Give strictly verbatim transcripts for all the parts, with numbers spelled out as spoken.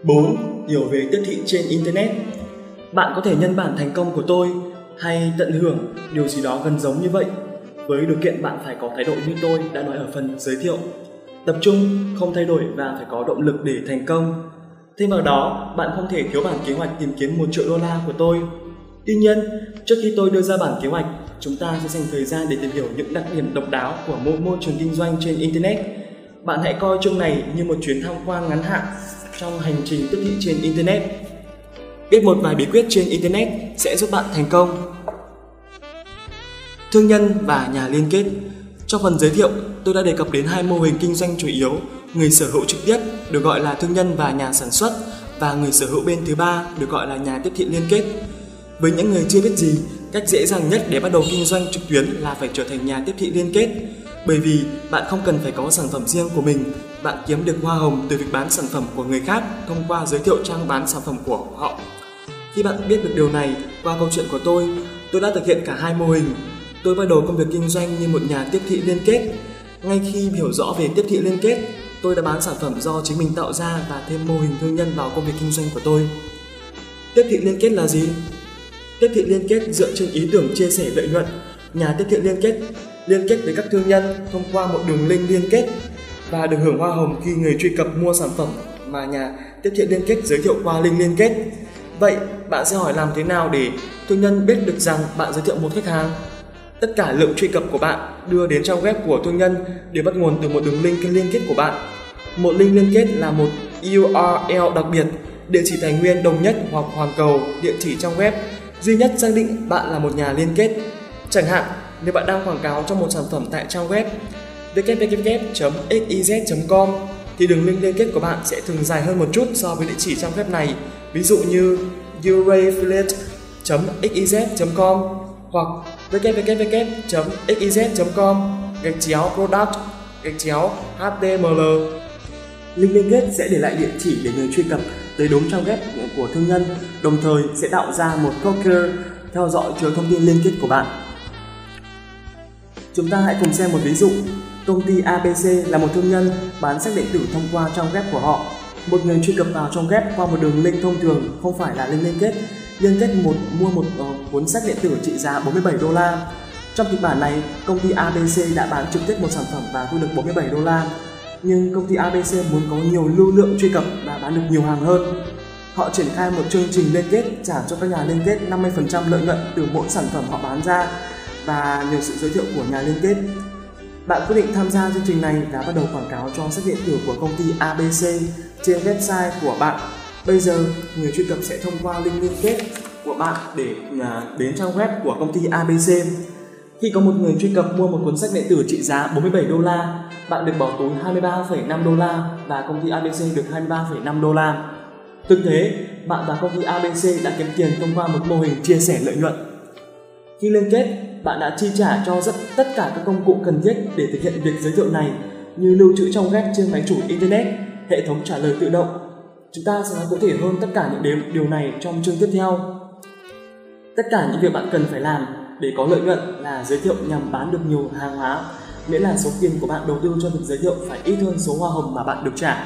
bốn. Hiểu về tiếp thị trên Internet. Bạn có thể nhân bản thành công của tôi hay tận hưởng điều gì đó gần giống như vậy, với điều kiện bạn phải có thái độ như tôi đã nói ở phần giới thiệu: tập trung, không thay đổi và phải có động lực để thành công. Thêm vào đó, bạn không thể thiếu bản kế hoạch tìm kiếm một triệu đô la của tôi. Tuy nhiên, trước khi tôi đưa ra bản kế hoạch, chúng ta sẽ dành thời gian để tìm hiểu những đặc điểm độc đáo của một môi trường kinh doanh trên Internet. Bạn hãy coi chương này như một chuyến tham quan ngắn hạn trong hành trình tiếp thị trên Internet. Biết một vài bí quyết trên Internet sẽ giúp bạn thành công. Thương nhân và nhà liên kết. Trong phần giới thiệu, tôi đã đề cập đến hai mô hình kinh doanh chủ yếu: người sở hữu trực tiếp được gọi là thương nhân và nhà sản xuất, và người sở hữu bên thứ ba được gọi là nhà tiếp thị liên kết. Với những người chưa biết gì, cách dễ dàng nhất để bắt đầu kinh doanh trực tuyến là phải trở thành nhà tiếp thị liên kết. Bởi vì bạn không cần phải có sản phẩm riêng của mình, bạn kiếm được hoa hồng từ việc bán sản phẩm của người khác thông qua giới thiệu trang bán sản phẩm của họ. Khi bạn biết được điều này qua câu chuyện của tôi, tôi đã thực hiện cả hai mô hình. Tôi bắt đầu công việc kinh doanh như một nhà tiếp thị liên kết. Ngay khi hiểu rõ về tiếp thị liên kết, tôi đã bán sản phẩm do chính mình tạo ra và thêm mô hình thương nhân vào công việc kinh doanh của tôi. Tiếp thị liên kết là gì? Tiếp thị liên kết dựa trên ý tưởng chia sẻ lợi nhuận. Nhà tiếp thị liên kết liên kết với các thương nhân thông qua một đường link liên kết và được hưởng hoa hồng khi người truy cập mua sản phẩm mà nhà tiếp thị liên kết giới thiệu qua link liên kết. Vậy bạn sẽ hỏi làm thế nào để thương nhân biết được rằng bạn giới thiệu một khách hàng? Tất cả lượng truy cập của bạn đưa đến trang web của thương nhân đều bắt nguồn từ một đường link liên kết của bạn. Một link liên kết là một u rờ lờ đặc biệt, địa chỉ tài nguyên đồng nhất hoặc hoàn cầu, địa chỉ trang web duy nhất xác định bạn là một nhà liên kết. Chẳng hạn, nếu bạn đang quảng cáo cho một sản phẩm tại trang web w w w chấm x y z chấm com thì đường link liên kết của bạn sẽ thường dài hơn một chút so với địa chỉ trang web này. Ví dụ như uraffiliate chấm x y z chấm com hoặc w w w chấm x y z chấm com gạch chéo product gạch chéo h t m l. Link liên kết sẽ để lại địa chỉ để người truy cập tới đúng trang web của thương nhân, đồng thời sẽ tạo ra một cookie theo dõi chứa thông tin liên kết của bạn. Chúng ta hãy cùng xem một ví dụ. Công ty a bê xê là một thương nhân bán sách điện tử thông qua trang web của họ. Một người truy cập vào trang web qua một đường link thông thường, không phải là link liên kết, liên kết một mua một uh, cuốn sách điện tử trị giá bốn mươi bảy đô la. Trong kịch bản này, công ty a bê xê đã bán trực tiếp một sản phẩm và thu được bốn mươi bảy đô la. Nhưng công ty a bê xê muốn có nhiều lưu lượng truy cập và bán được nhiều hàng hơn. Họ triển khai một chương trình liên kết trả cho các nhà liên kết năm mươi phần trăm lợi nhuận từ mỗi sản phẩm họ bán ra và nhờ sự giới thiệu của nhà liên kết. Bạn quyết định tham gia chương trình này và bắt đầu quảng cáo cho sách điện tử của công ty a bê xê trên website của bạn. Bây giờ, người truy cập sẽ thông qua link liên kết của bạn để đến trang web của công ty a bê xê. Khi có một người truy cập mua một cuốn sách điện tử trị giá bốn mươi bảy đô la, bạn được bỏ túi hai mươi ba phẩy năm đô la và công ty a bê xê được hai mươi ba phẩy năm đô la. Thực tế, bạn và công ty a bê xê đã kiếm tiền thông qua một mô hình chia sẻ lợi nhuận. Khi liên kết, bạn đã chi trả cho rất tất cả các công cụ cần thiết để thực hiện việc giới thiệu này, như lưu trữ trong web trên máy chủ Internet, hệ thống trả lời tự động. Chúng ta sẽ nói cụ thể hơn tất cả những điều, điều này trong chương tiếp theo. Tất cả những việc bạn cần phải làm để có lợi nhuận là giới thiệu nhằm bán được nhiều hàng hóa, miễn là số tiền của bạn đầu tư cho việc giới thiệu phải ít hơn số hoa hồng mà bạn được trả.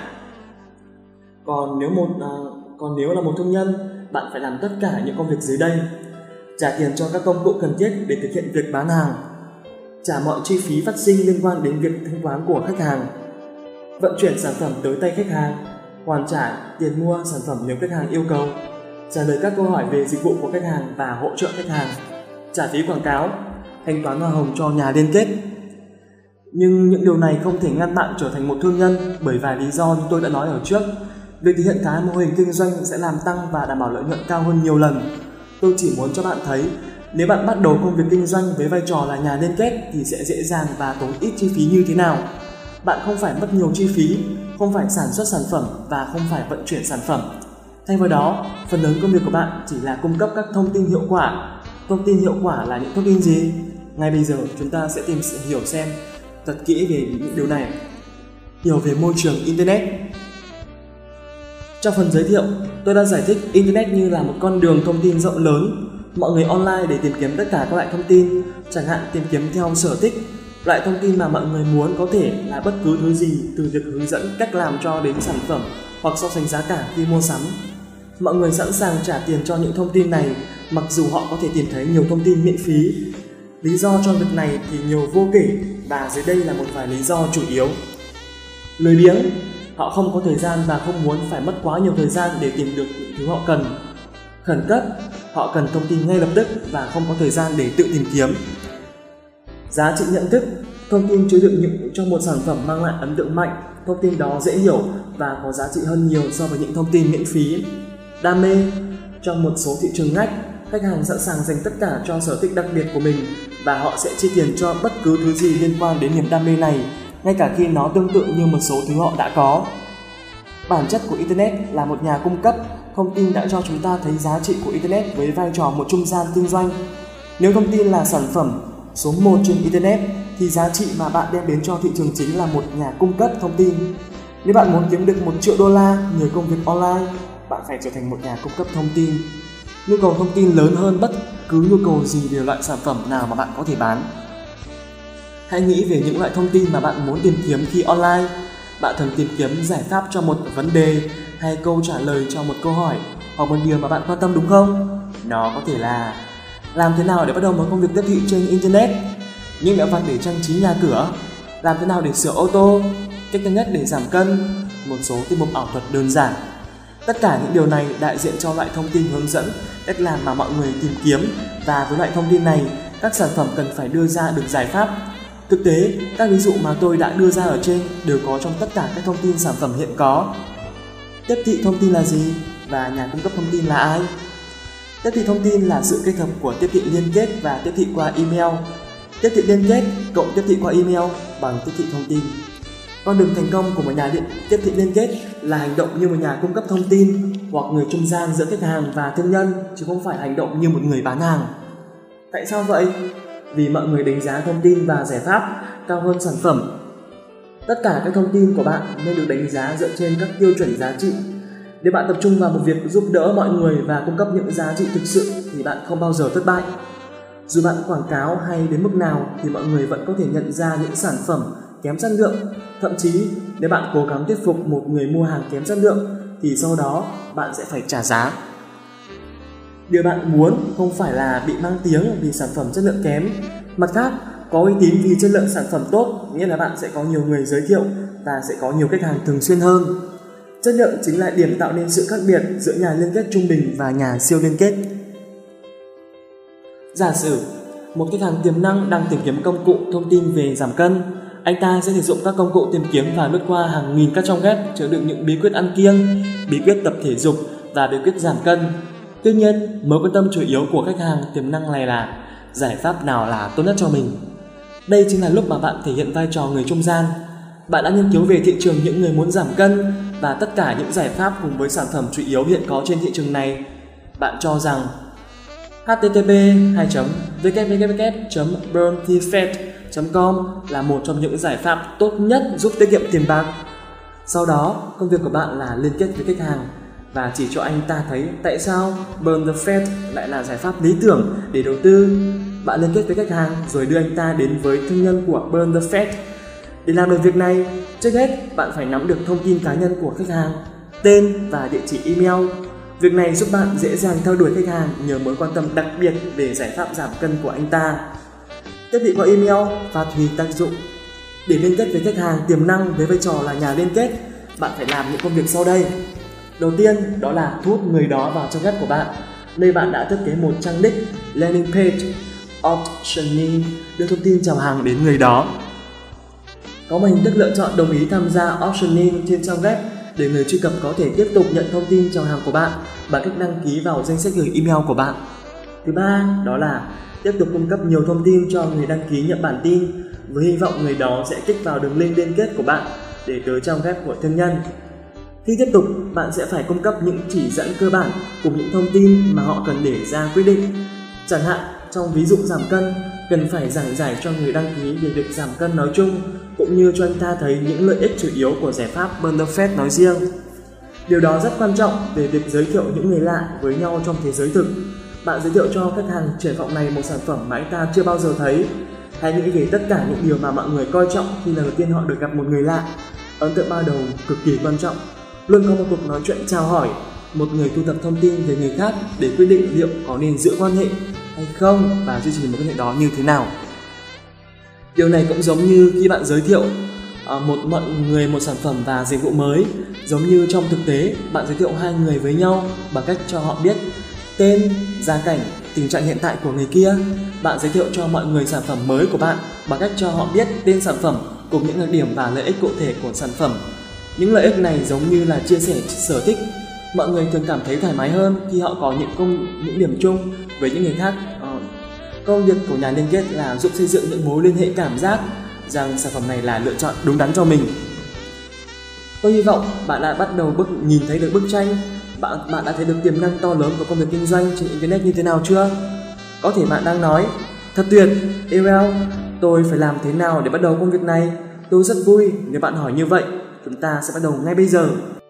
Còn nếu một à, còn nếu là một thương nhân, bạn phải làm tất cả những công việc dưới đây: trả tiền cho các công cụ cần thiết để thực hiện việc bán hàng, trả mọi chi phí phát sinh liên quan đến việc thanh toán của khách hàng, vận chuyển sản phẩm tới tay khách hàng, hoàn trả tiền mua sản phẩm nếu khách hàng yêu cầu, trả lời các câu hỏi về dịch vụ của khách hàng và hỗ trợ khách hàng, trả phí quảng cáo, thanh toán hoa hồng cho nhà liên kết. Nhưng những điều này không thể ngăn bạn trở thành một thương nhân bởi vài lý do như tôi đã nói ở trước. Việc thực hiện cái mô hình kinh doanh sẽ làm tăng và đảm bảo lợi nhuận cao hơn nhiều lần. Tôi chỉ muốn cho bạn thấy, nếu bạn bắt đầu công việc kinh doanh với vai trò là nhà liên kết thì sẽ dễ dàng và tốn ít chi phí như thế nào. Bạn không phải mất nhiều chi phí, không phải sản xuất sản phẩm và không phải vận chuyển sản phẩm. Thay vào đó, phần lớn công việc của bạn chỉ là cung cấp các thông tin hiệu quả. Thông tin hiệu quả là những thông tin gì? Ngay bây giờ chúng ta sẽ tìm hiểu xem thật kỹ về những điều này. Hiểu về môi trường Internet. Trong phần giới thiệu, tôi đã giải thích Internet như là một con đường thông tin rộng lớn. Mọi người online để tìm kiếm tất cả các loại thông tin, chẳng hạn tìm kiếm theo sở thích. Loại thông tin mà mọi người muốn có thể là bất cứ thứ gì, từ việc hướng dẫn cách làm cho đến sản phẩm hoặc so sánh giá cả khi mua sắm. Mọi người sẵn sàng trả tiền cho những thông tin này mặc dù họ có thể tìm thấy nhiều thông tin miễn phí. Lý do cho việc này thì nhiều vô kể và dưới đây là một vài lý do chủ yếu. Lười biếng, họ không có thời gian và không muốn phải mất quá nhiều thời gian để tìm được những thứ họ cần. Khẩn cấp, họ cần thông tin ngay lập tức và không có thời gian để tự tìm kiếm. Giá trị nhận thức, thông tin chứa đựng những cho một sản phẩm mang lại ấn tượng mạnh, thông tin đó dễ hiểu và có giá trị hơn nhiều so với những thông tin miễn phí. Đam mê, trong một số thị trường ngách, khách hàng sẵn sàng dành tất cả cho sở thích đặc biệt của mình và họ sẽ chi tiền cho bất cứ thứ gì liên quan đến niềm đam mê này, ngay cả khi nó tương tự như một số thứ họ đã có. Bản chất của Internet là một nhà cung cấp, thông tin đã cho chúng ta thấy giá trị của Internet với vai trò một trung gian kinh doanh. Nếu thông tin là sản phẩm số một trên Internet, thì giá trị mà bạn đem đến cho thị trường chính là một nhà cung cấp thông tin. Nếu bạn muốn kiếm được một triệu đô la nhờ công việc online, bạn phải trở thành một nhà cung cấp thông tin. Nhu cầu thông tin lớn hơn bất cứ nhu cầu gì về loại sản phẩm nào mà bạn có thể bán. Hãy nghĩ về những loại thông tin mà bạn muốn tìm kiếm khi online. Bạn thường tìm kiếm giải pháp cho một vấn đề hay câu trả lời cho một câu hỏi hoặc một điều mà bạn quan tâm, đúng không? Nó có thể là làm thế nào để bắt đầu một công việc tiếp thị trên Internet, những mẹo vặt để trang trí nhà cửa, làm thế nào để sửa ô tô, cách nhanh nhất để giảm cân, một số tiết mục ảo thuật đơn giản. Tất cả những điều này đại diện cho loại thông tin hướng dẫn cách làm mà mọi người tìm kiếm, và với loại thông tin này, các sản phẩm cần phải đưa ra được giải pháp. Thực tế, các ví dụ mà tôi đã đưa ra ở trên đều có trong tất cả các thông tin sản phẩm hiện có. Tiếp thị thông tin là gì và nhà cung cấp thông tin là ai? Tiếp thị thông tin là sự kết hợp của tiếp thị liên kết và tiếp thị qua email. Tiếp thị liên kết cộng tiếp thị qua email bằng tiếp thị thông tin. Con đường thành công của một nhà điện tiếp thị liên kết là hành động như một nhà cung cấp thông tin hoặc người trung gian giữa khách hàng và thương nhân, chứ không phải hành động như một người bán hàng. Tại sao vậy? Vì mọi người đánh giá thông tin và giải pháp cao hơn sản phẩm. Tất cả các thông tin của bạn nên được đánh giá dựa trên các tiêu chuẩn giá trị. Nếu bạn tập trung vào một việc giúp đỡ mọi người và cung cấp những giá trị thực sự thì bạn không bao giờ thất bại. Dù bạn quảng cáo hay đến mức nào thì mọi người vẫn có thể nhận ra những sản phẩm kém chất lượng. Thậm chí nếu bạn cố gắng thuyết phục một người mua hàng kém chất lượng thì sau đó bạn sẽ phải trả giá. Điều bạn muốn không phải là bị mang tiếng vì sản phẩm chất lượng kém. Mặt khác, có uy tín vì chất lượng sản phẩm tốt nghĩa là bạn sẽ có nhiều người giới thiệu và sẽ có nhiều khách hàng thường xuyên hơn. Chất lượng chính là điểm tạo nên sự khác biệt giữa nhà liên kết trung bình và nhà siêu liên kết. Giả sử một khách hàng tiềm năng đang tìm kiếm công cụ thông tin về giảm cân, anh ta sẽ sử dụng các công cụ tìm kiếm và lướt qua hàng nghìn các trang web chứa đựng những bí quyết ăn kiêng, bí quyết tập thể dục và bí quyết giảm cân. Tuy nhiên, mối quan tâm chủ yếu của khách hàng tiềm năng này là giải pháp nào là tốt nhất cho mình. Đây chính là lúc mà bạn thể hiện vai trò người trung gian. Bạn đã nghiên cứu về thị trường những người muốn giảm cân và tất cả những giải pháp cùng với sản phẩm chủ yếu hiện có trên thị trường này. Bạn cho rằng h t t p hai chấm w w w chấm burn the fat chấm com là một trong những giải pháp tốt nhất giúp tiết kiệm tiền bạc. Sau đó, công việc của bạn là liên kết với khách hàng và chỉ cho anh ta thấy tại sao Burn the Fat lại là giải pháp lý tưởng để đầu tư. Bạn liên kết với khách hàng rồi đưa anh ta đến với thương nhân của Burn the Fat. Để làm được việc này, trước hết bạn phải nắm được thông tin cá nhân của khách hàng, tên và địa chỉ email. Việc này giúp bạn dễ dàng theo đuổi khách hàng nhờ mối quan tâm đặc biệt về giải pháp giảm cân của anh ta. Tiếp thị qua email phát huy tác dụng. Để liên kết với khách hàng tiềm năng với vai trò là nhà liên kết, bạn phải làm những công việc sau đây. Đầu tiên đó là thu hút người đó vào trang web của bạn, nơi bạn đã thiết kế một trang đích landing page, optioning đưa thông tin chào hàng đến người đó. Có một hình thức lựa chọn đồng ý tham gia optioning trên trang web để người truy cập có thể tiếp tục nhận thông tin chào hàng của bạn bằng cách đăng ký vào danh sách gửi email của bạn. Thứ ba đó là tiếp tục cung cấp nhiều thông tin cho người đăng ký nhận bản tin với hy vọng người đó sẽ kích vào đường link liên kết của bạn để tới trang web của thương nhân. Khi tiếp tục, bạn sẽ phải cung cấp những chỉ dẫn cơ bản cùng những thông tin mà họ cần để ra quyết định. Chẳng hạn, trong ví dụ giảm cân, cần phải giảng giải cho người đăng ký về việc giảm cân nói chung, cũng như cho anh ta thấy những lợi ích chủ yếu của giải pháp Burn the Fat nói riêng. Điều đó rất quan trọng về việc giới thiệu những người lạ với nhau trong thế giới thực. Bạn giới thiệu cho khách hàng triển vọng này một sản phẩm mà anh ta chưa bao giờ thấy. Hãy nghĩ về tất cả những điều mà mọi người coi trọng khi lần đầu tiên họ được gặp một người lạ. Ấn tượng ban đầu cực kỳ quan trọng. Luôn có một cuộc nói chuyện chào hỏi, một người thu thập thông tin về người khác để quyết định liệu có nên giữ quan hệ hay không và duy trì mối quan hệ đó như thế nào. Điều này cũng giống như khi bạn giới thiệu uh, một mọi người một sản phẩm và dịch vụ mới. Giống như trong thực tế, bạn giới thiệu hai người với nhau bằng cách cho họ biết tên, gia cảnh, tình trạng hiện tại của người kia. Bạn giới thiệu cho mọi người sản phẩm mới của bạn bằng cách cho họ biết tên sản phẩm cùng những đặc điểm và lợi ích cụ thể của sản phẩm. Những lợi ích này giống như là chia sẻ sở thích. Mọi người thường cảm thấy thoải mái hơn khi họ có những công những điểm chung với những người khác. Uh, công việc của nhà liên kết là giúp xây dựng những mối liên hệ cảm giác rằng sản phẩm này là lựa chọn đúng đắn cho mình. Tôi hy vọng bạn đã bắt đầu bước nhìn thấy được bức tranh. Bạn bạn đã thấy được tiềm năng to lớn của công việc kinh doanh trên internet như thế nào chưa? Có thể bạn đang nói, thật tuyệt, a o lờ, tôi phải làm thế nào để bắt đầu công việc này? Tôi rất vui nếu bạn hỏi như vậy. Chúng ta sẽ bắt đầu ngay bây giờ.